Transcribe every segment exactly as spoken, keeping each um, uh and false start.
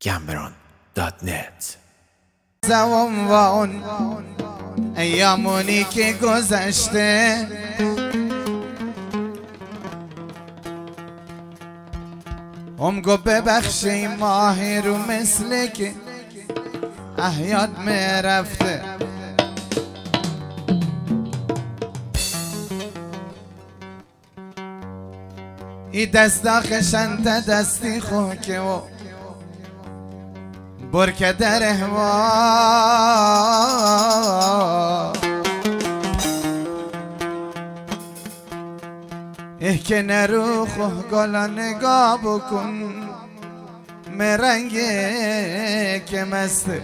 گمبران دات نت. زوام و اون ایامونی که گذشته هم گو ببخشی ماهی رو مثل که احیاد میرفته ای دست داخشن تا دستی خوکه و برکه در احوا اه که نرو خواه گلا نگاه بکن مرنگه که مسته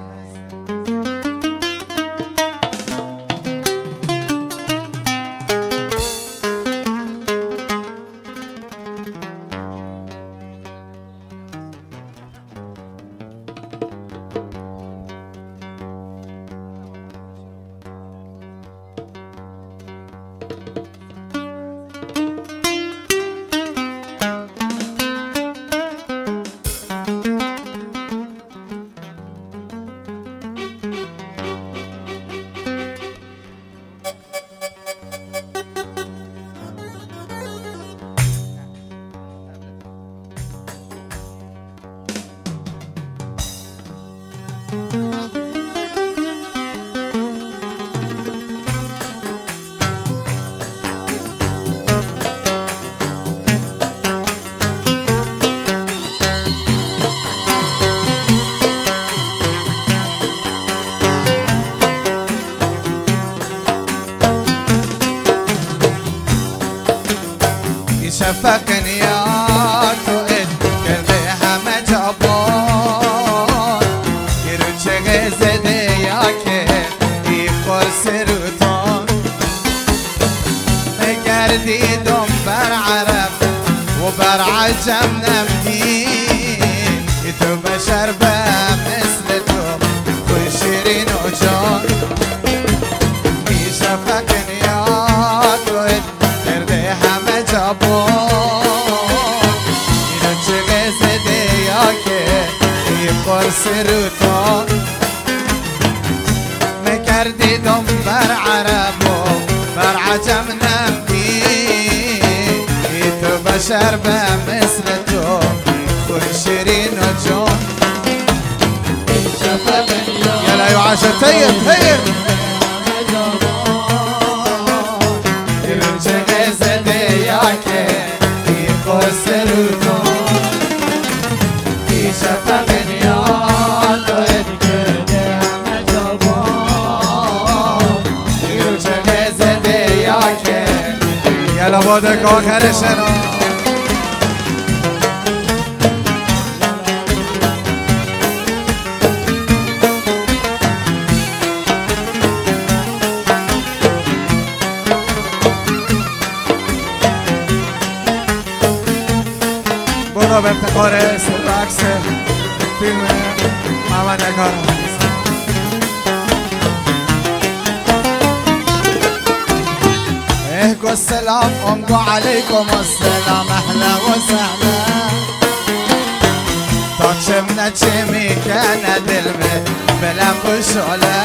شفقني يا توئد كرده همه جابان يرو چه زده یا که ای قرص روتان مگردیدم بر عرب و بر عجم نمدین تو بشر به مثل تو خوش شیرین و جان ای شفقني یا توئد کرده همه جابان اینو چه غزده یا که ای قرص روتان مکردیدم بر عرب و بر عجم نمدی ای تو بشر به مثل تو خوش شیرین و جان یلا یو عاشق طیب طیب يلا بودك آخر شنا برو به افتخار سرعکس فیلم محمد نگار اهكو السلام امكو عليكم السلام اهلا وسهلا تاكشمنا تشمي كان دلمي بلا بشعلة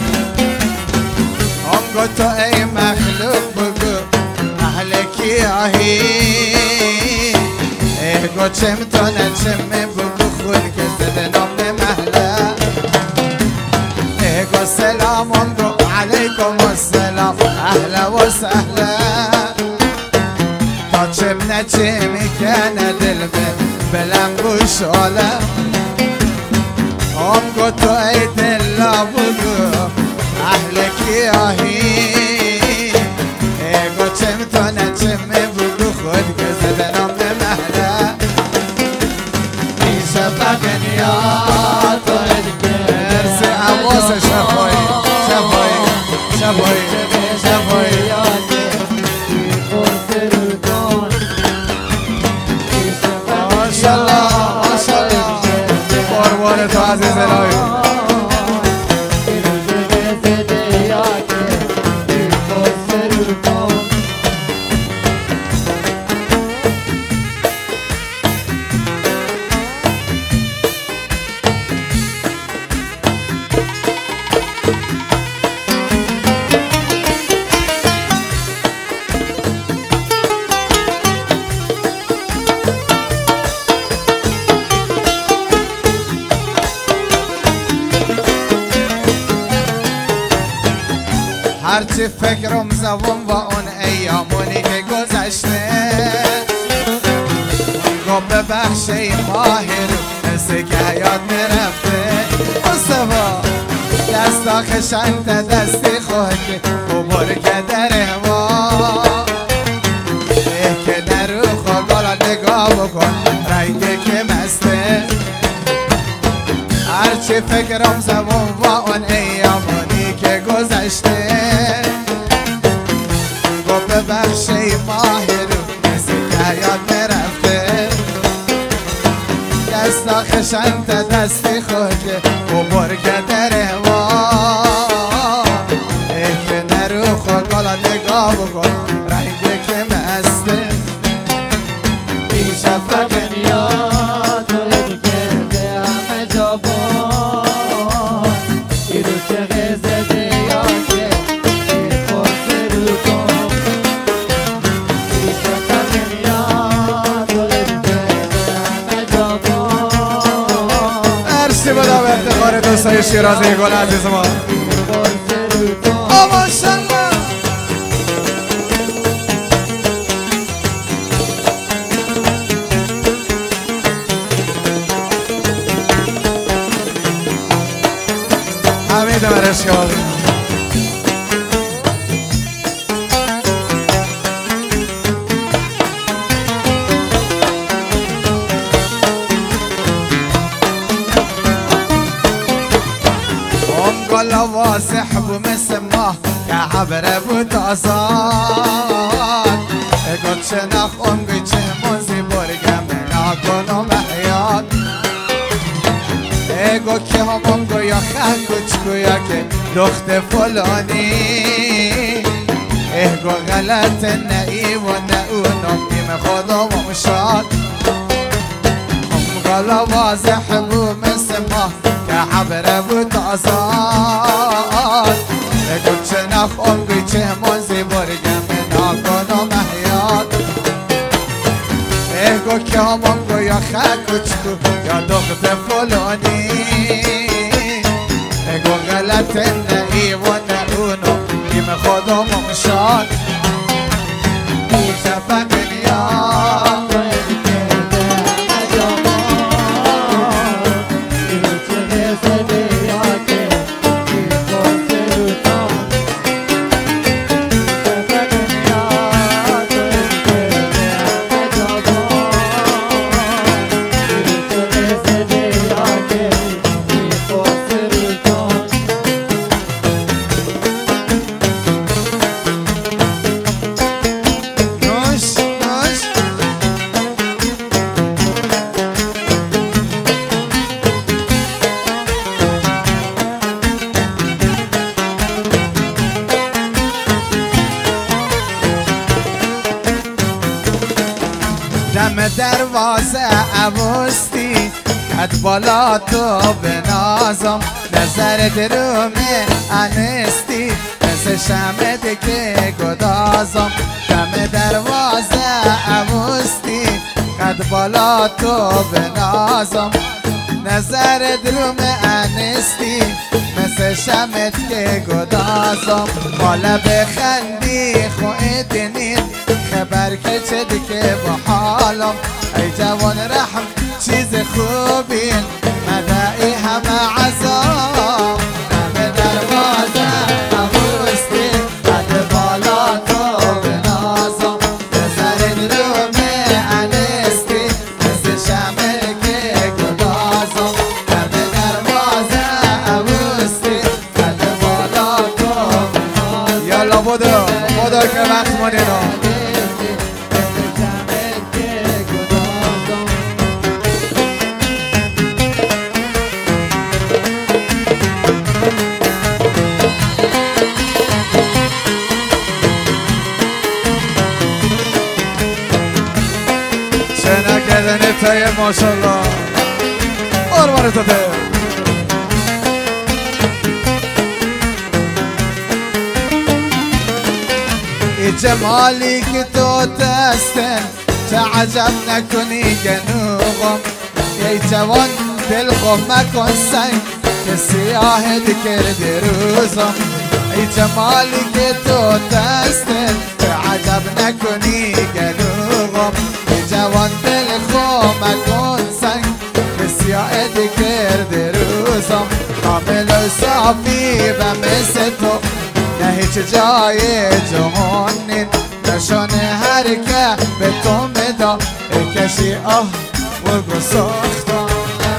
امكو تو اي مخلوق بكو اهلك ياهي اهكو تشمتو نتشمي بكو خلق زدنا بمهلا اهكو السلام امكو عليكم السلام اهلا وسهلا تاكشمنا تشمي كان دلبي بلن بشعلة ام قطو ايت اللابقو اهلك ياهي ايقو تشمتو نتشمي بقو خود كزدنا بمهلا يشفقني يا طيب ارسي عبوس شفوي شفوي شفوي شفوي ما شاء الله ما شاء الله قربان تو عزیز الهی هرچی فکرم زبون با اون ایامونی که گذشته گم ببخشی ماهر مثل که حیات میرفته مصطفی دستا خشنت دستی خود و برکه در هوا اه که نرو خود بالا نگاه بکن رنگه که مسته هرچی فکرم زبون با اون ایامونی که گذشته گم ببخشی ماهر مثل که حیات میرفته دستا خشنت دستی خود و برکه در هوا ای که نرو خود بالا نگاه بکن رنگه که مسته دیشب فقط تولد کرده همه جا بان این روز چه غزه دیا که این فرصه رو کن دیشب فقط تولد کرده همه جا بان مرسی بدا به افتخار دوستای شیرازی گل عزیز ما فرصه رو کن آماشالله حمید مرشکال ام گلا واضح بو مثل ماه که عبره بود آزاد اگو چه نخ امگی چه موزی برگم ناکنم حیات اگو که هم امگو یا خن کچکو یا که دخت فلانی اگو غلط نئی و نئونم بیم خودم شاد ام گلا واضح بو مثل ماه که عبره بود آزاد اگو چه نخ امگی چه موزی برگم ناکنم حیات اگو که هم امگو یا خن کچکو یا دخت فلانی اگو غلط نئی و نئونو بیم خودم شاد دیشب فقط یا دم دروازه عباستی کت بالا تو بنازم نظر درومه انستی مثل شمد که گدازم دم دروازه عباستی کت بالا تو بنازم نظر درومه انستی مثل شمد که گدازم بالا بخندی خواهد نید خبر که چه دیگه با حالم ای جوان رحم چیز خوبین مدعی همه عذاب همه دروازه عبوستی قد بالا تو بنازم بزرین رومه انستی مثل شمه که گدازم همه دروازه عبوستی قد بالا تو بنازم یالا بودو بودو که وقت مانینا نتای ماشالله قربان تو ده ای جمالی که تو دستن تعجب نکنی جنوبم ای جوان دل خم مکن سنگ که سیاه دکر روزم ای جمالی که تو دستت عجب نکنی گلوغم ای جوان دل خو مکن سنگ بسیاه کرده روزم کامل و صافی و مثل تو نه هیچ جای جهان نشان هر که به تو مدا ای کشی آه بگو ساختم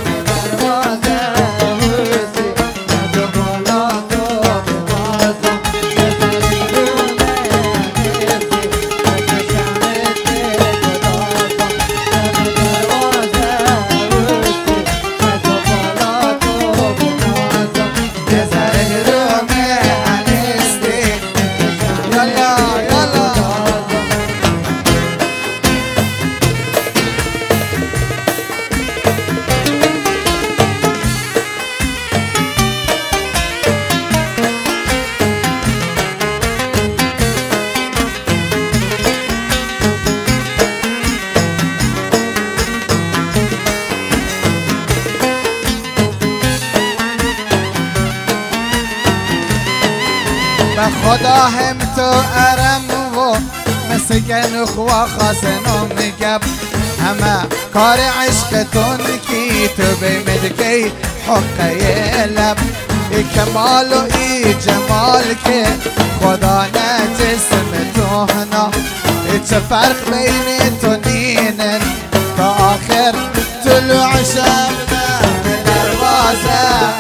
خدا هم تو ارم و مسکن خوا خاسنو میگب همه کار عشقتون کی تو بیمد کی حقه لب ای کمال و ای جمال که خدا نه جسم تو هنا ای چه فرق بین تو نینن تا آخر طلوع شب به دروازه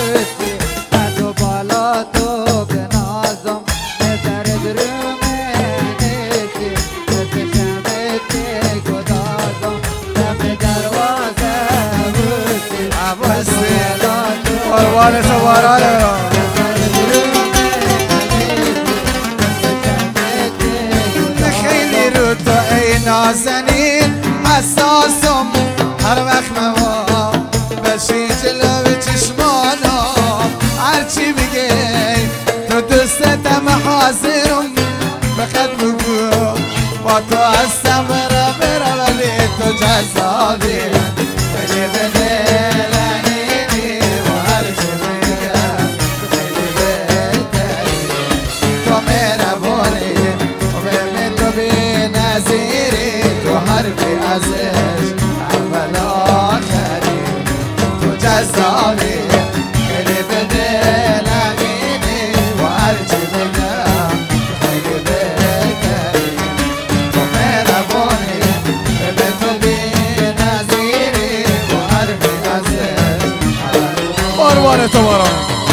قربان سوارانه خیلی رو تو ای نازنین حساسم هر وقت موا بشی جلو چشمانم هرچی بگی تو دوستم حاضرم بخد بگو با تو هستم برا برا ولی تو جذابی خیلی بده اول آخری تو جذابی خیلی به دل امینی و هرچی بگم خیلی بهتری تو مهربانی به تو بی نظیری و حرفی ازش قربان تو باران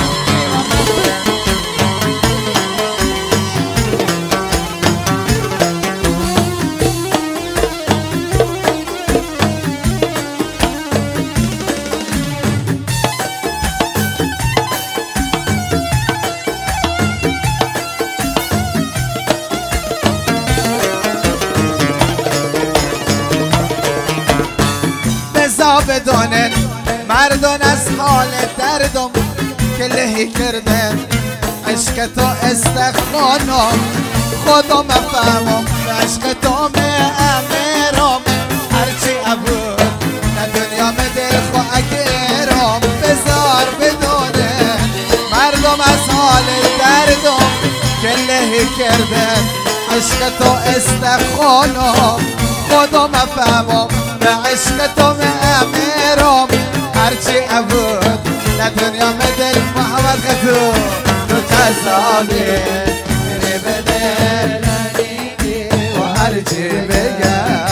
بدانن مردان از حال دردم که لهی کردن عشق تو استخوانم خودم افهمم عشق تو امیرم هرچی ابود نه دنیا می دل خو اگرم بذار بدانن مردم از حال دردم که لهی کردن عشق تو استخوانم خودم افهمم به عشق تو امیرم هرچی ابود نه دنیا مدل محمد خطو تو جذابی بری به دل و هرچی بگم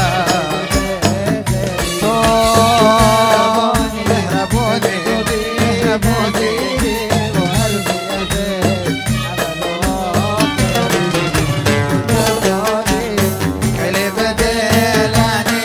تو مهربونی مهربونی و هرچی خیلی به دل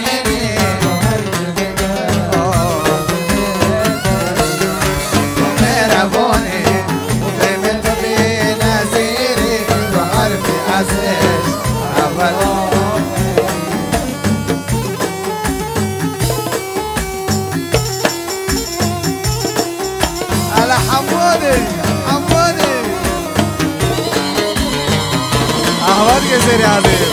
حمودي حمودي احوال كثير يا حبيبي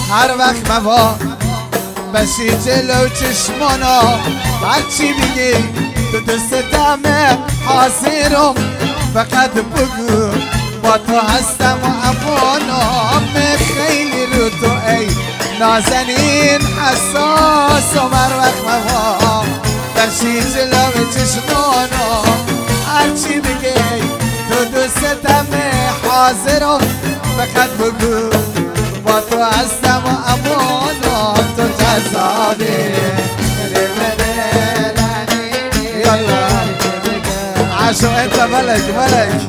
هر وقت موا بشی جلو چشمانا هرچی بگی تو دستمه حاضرم فقط بگو با تو هستم و امانم خیلی رو تو ای نازنین حساس و هر وقت موا بشی جلو چشمانا هرچی بگی تو دستمه حاضرم فقط بگو با تو هستم و امانم تو جذابی يلا عاشو انت ملك ملك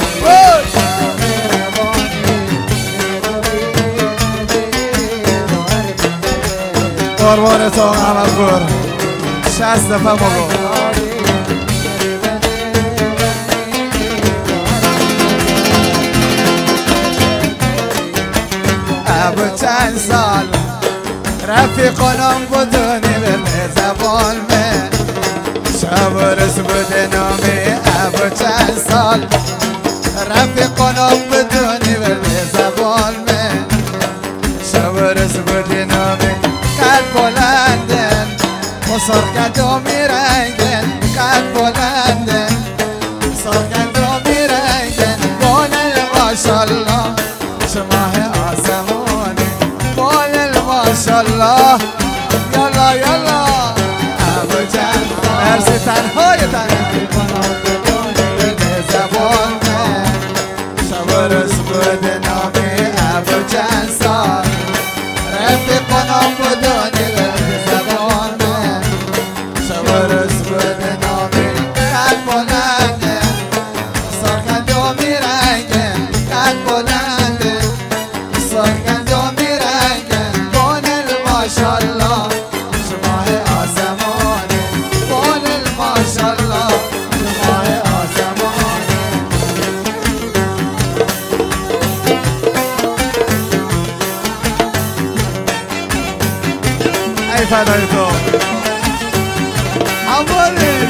قربان تو عمل بر شست دفعه مگو ابو چند سال رفیقانم بدونی به زبان من شب رس بوده نامی ابو چند سال رفیقانم بدونی به زبان من شب رس بوده نامی قد بلندن مسرقت و میرنگن قد بلندن مسرقت و میرنگن بانل ماشالله شماه آسمانی بانل ماشالله یلا یلا ابو چند مرسی تنهای تنهای به زبان من شب رس بود نامی ابو چند سال رفیقانم بدونی به زبان من شب رس بود نامی قد بلنده سرخند و میرنگه قد بلنده سرخند و میرنگه بانل ماشالله شماه آسمانه بانل ماشالله شماه آسمانه ای فدای تو حوالی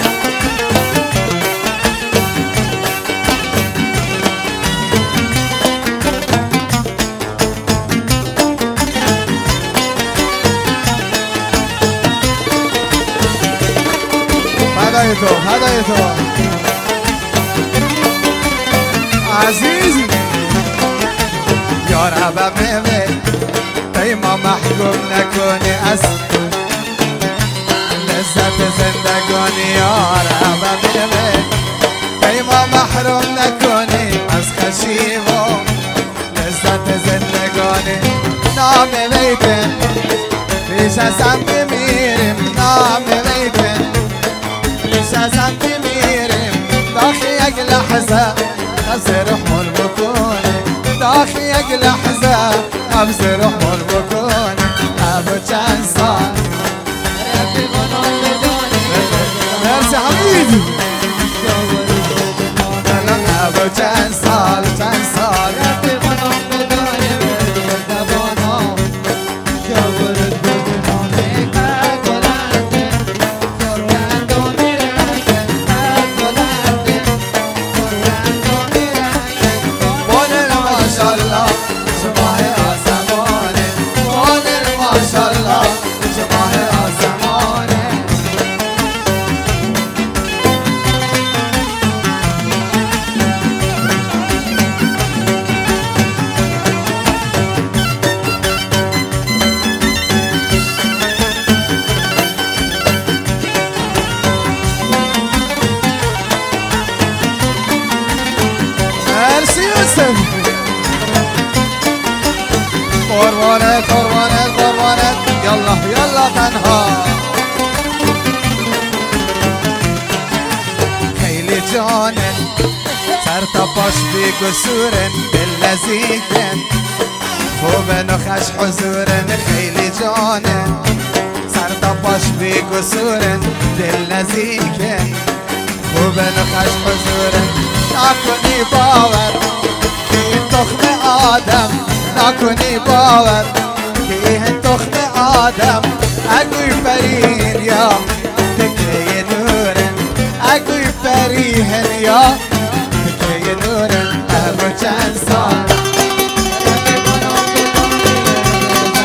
فدای تو فدای تو عزیزی یا رب میوه ما محکوم نکنی از لذت زندگانی یا رب میوه ما محروم نکنی از خشیم و لذت زندگانی نام بیتن پیش از هم بمیریم نام بیتن پیش از هم بمیریم داخل یک لحظه قبض رحمون بکنی داخل یک لحظه قبض رحمون بکنی ابو چند سال مرسی حبیبی ابو چند سال چند سال قربانت قربانت قربانت يلا يلا تنها خیلی جانن سر تا پاش بی قصورن دل نزیکن خوبن و خش حضورن خیلی جانن سر تا پاش بی قصورن دل نزیکن خوبن و خش حضورن نکنی باور که این تخم آدم نکنی باور که این تخم آدم اگوی فرین یا تکه نورن اگوی فریهن یا تکه نورن ابو چند سال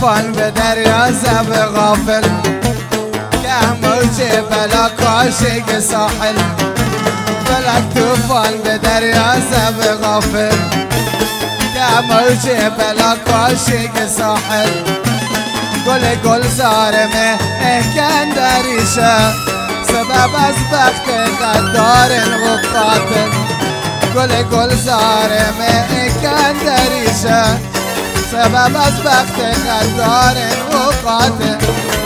طوفان به دریا زب غافل که موج بلا کاشق ساحل فلک طوفان به دریا زب غافل که موج بلا کاشق ساحل گل گلزارم اهکندریشه سبب از بخت غدار و قاتل گل گلزارم اهکندریشه سبب از بخت غدار و قاتل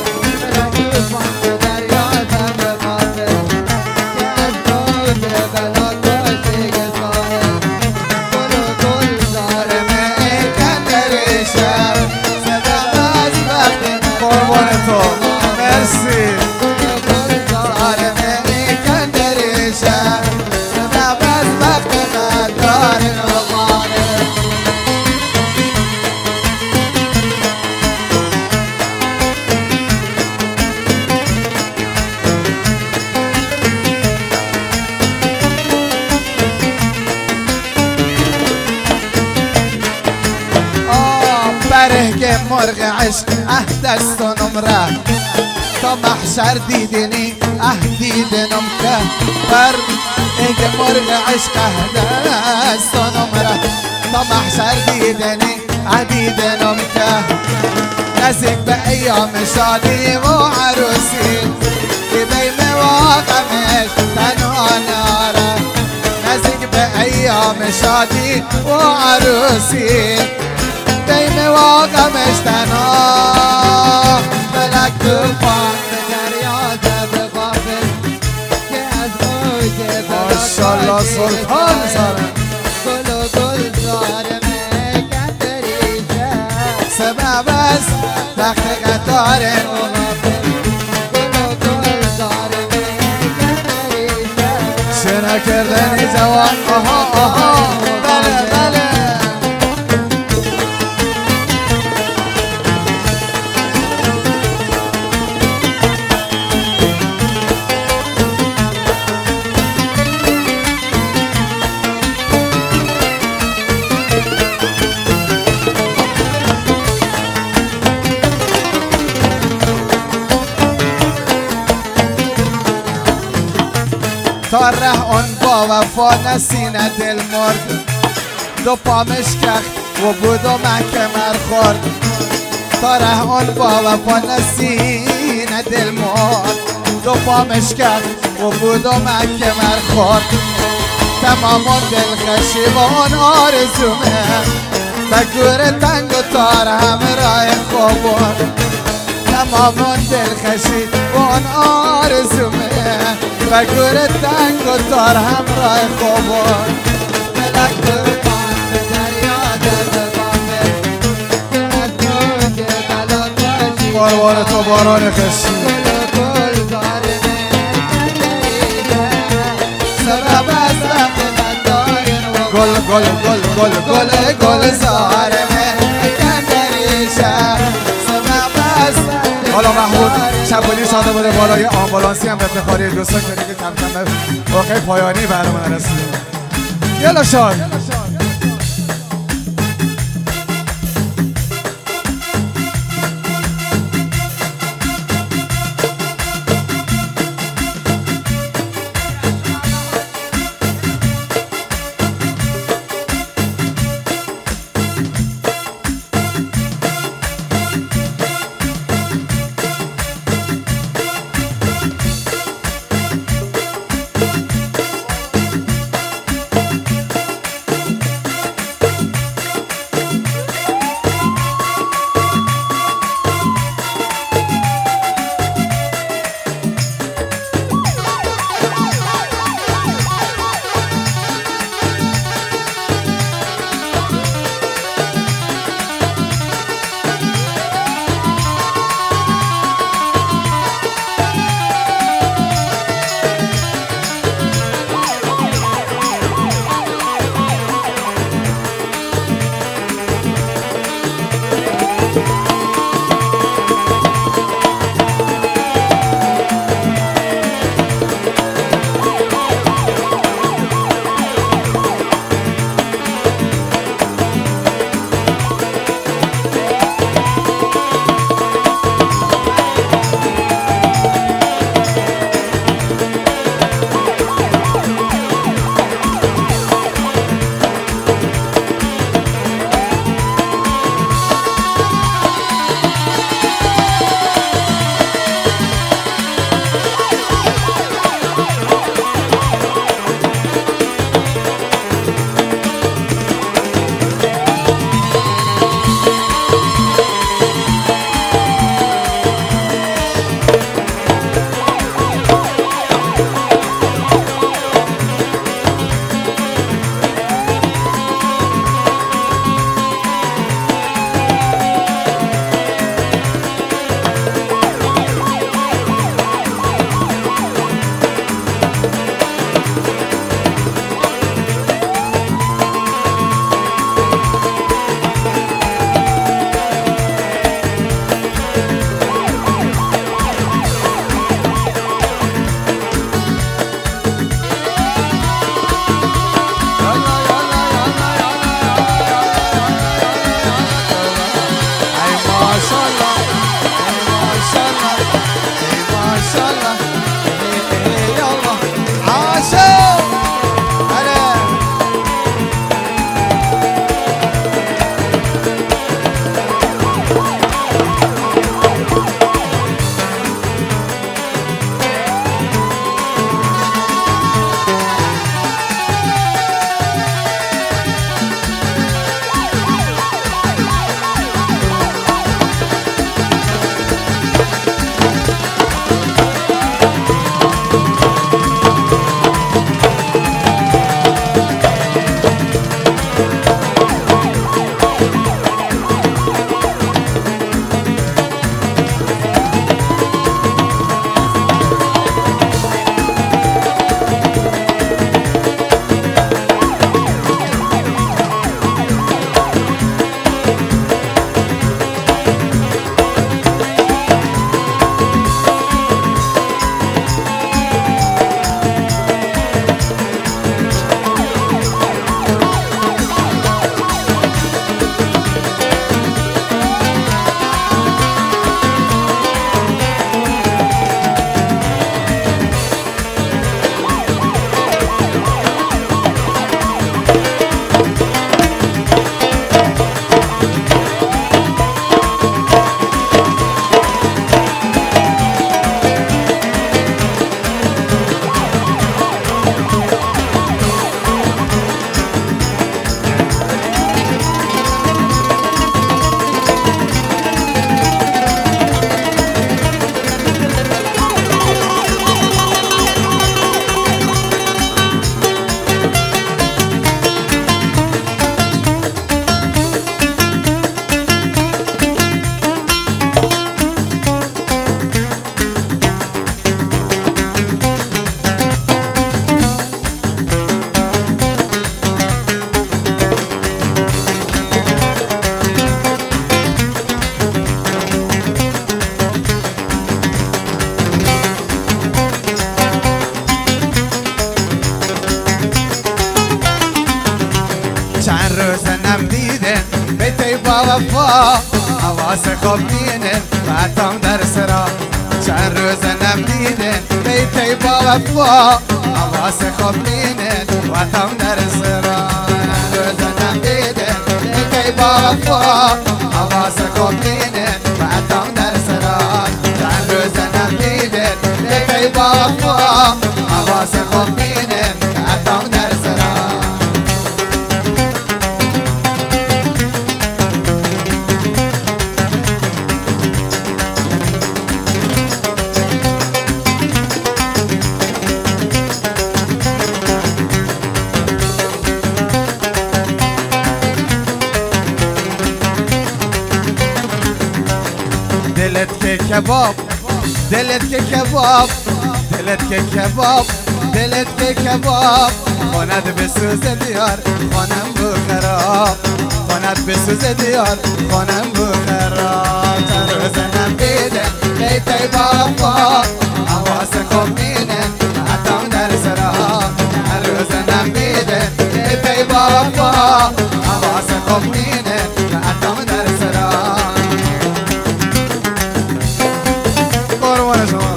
برهگ مرغ عشق اه دست و نمره تا محشر دیدنی اه دیدنم که برهگ مرغ عشق اه دست و نمره تا محشر دیدنی اه دیدنم که نزدیک به ایام شادی و عروسی که بیم واقعش تنها ناره نزدیک به ایام شادی و عروسی بیم واقعش تنها فلک طوفان به دریا زب غافل که از موج ماشالله سلطان زارم گل و گل زارم کندریشه سبب از بخت غدار و غافل گل و گل زارم کندریشه شنا کردنی جوان آها آها بله بله تا ره اون با وفا نسینه دل مرد دو پامش کخت و بود و من کمر خورد تا ره اون با وفا نسینه دل مرد دو پامش کخت و بود و من کمر خورد تمام اون دل خشی و اون آرزومه بگور تنگ و تار همراه خوبون تمام اون دل خشی و اون آرزومه بگور تنگ و تار همراه خوبان فلک طوفان به دریا زب غافل که از موج بلا کاشق باران تو باران خشی گل و گل زارم کندریشه سبب از بخت غدار و گل گل گل گل گل گل زارم کندریشه سبب از حالا محمود شبولی ساده بوده بالای آمبولانسی هم افتخاری دوستان که دیگه کم کم به واقع پایانی برنامه رسیدیم. یلا شاد وفا حواس خوب بینن بعدم در سرا چند روز نم دیدن بیتی با وفا حواس خوب بینن بعدم در سرا چند روز نم دیدن بیتی با وفا حواس خوب بینن بعدم در سرا چند روز نم دیدن بیتی با وفا حواس خوب بینن بعدم در سرا دلت که کباب دلت که کباب دلت که کباب دلت که کباب خواند بسوز دیار خانم بو خراب خواند بسوز دیار خانم بو خراب چند روز نم دیدن بیتی بابا حواس خوب بینن حتم در سرا چند روز نم دیدن بیتی بابا حواس خوب بینن حتم در سرا قربان شما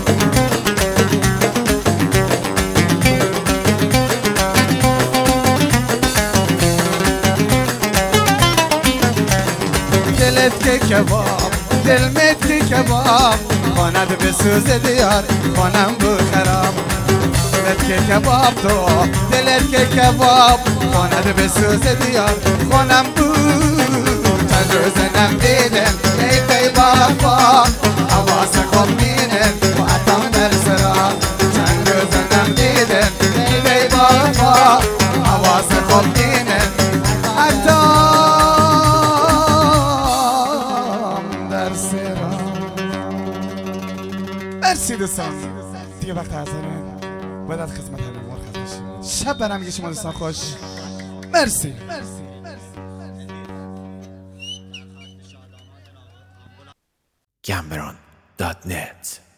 دلت که کباب دلمت که کباب خواند بسوز دیار خانم بو خراب دلت که کباب تو دلت که کباب خواند بسوز دیار خانم بو چند روز نم دیدن بیتی بابا حواس خوب بینن و حتم در سرا چند روز نم دیدن بیتی بابا حواس خوب بینن حتم مرسی دوستان دیگه وقت حضره باید از خدمت همه مرخص بشیم شب برم میگه شما دوستان خوش مرسی Cameron dot net